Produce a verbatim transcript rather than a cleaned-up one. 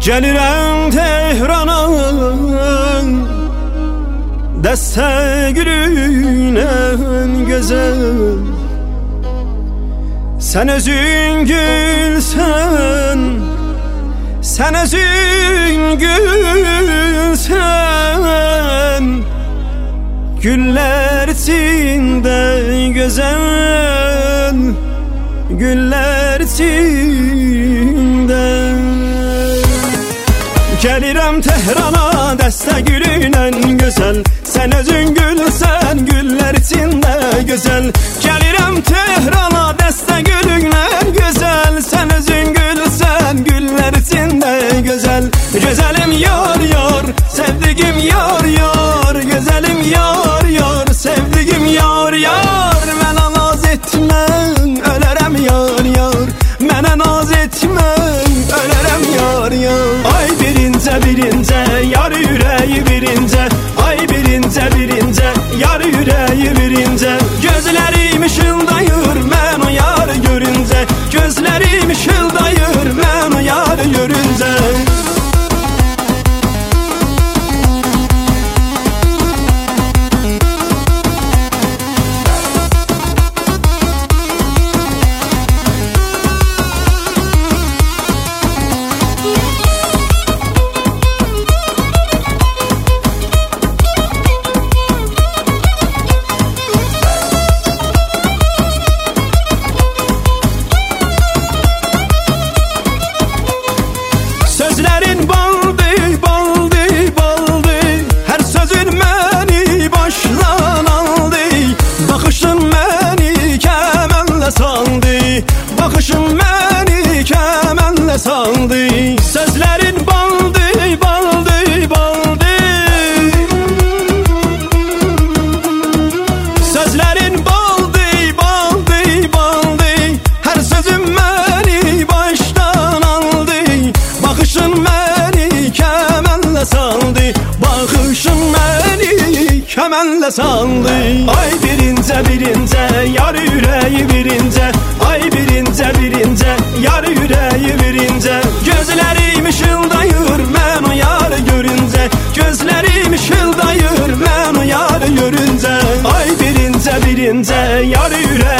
Gelirəm Tehran'ın dəstə gülünə gözəl. Sen özün gülsen, sen özün gülsen, güller içinde güzel, güller içinde. Gelirəm Tehran'a dəstə gülünə gözəl. Sen özün gülsen, güller içinde güzel. Gelirəm Tehran'a dəstə gülünə gözəl. Sen özün gülsen, güller içinde güzel. Güzelim yar yar, sevdiğim yar yar. Güzelim yar yar, sevdiğim yar yar. Mənə naz etmən, ölərəm yar yar. Mənə naz etmən, ölərəm yar yar. Ay birince birince, yar yüreği birince. Ay birince birince, yar yüreği birince. Gözlerim ışıldayır mən o yar görünce. Gözlerim ışıldayır mən o yar görünce. Sözlerin baldı, baldı, baldı. Her sözün beni baştan aldı. Bakışın beni kemenle saldı. Bakışın beni kemenle saldı. Sözlerin baldı, baldı, baldı. Sözlerin baldı, baldı, baldı. Her sözün beni baştan aldı. Bakışın beni kemenle saldı. Bakışın beni kemenle saldı. Ay birince birince, yar yüreği birince. Ay birince birince, yar yüreği birince. Gözlerim ışıldayır mən o yarı görünce. Gözlerim ışıldayır mən o yarı görünce. Ay birince birince, yar yüreği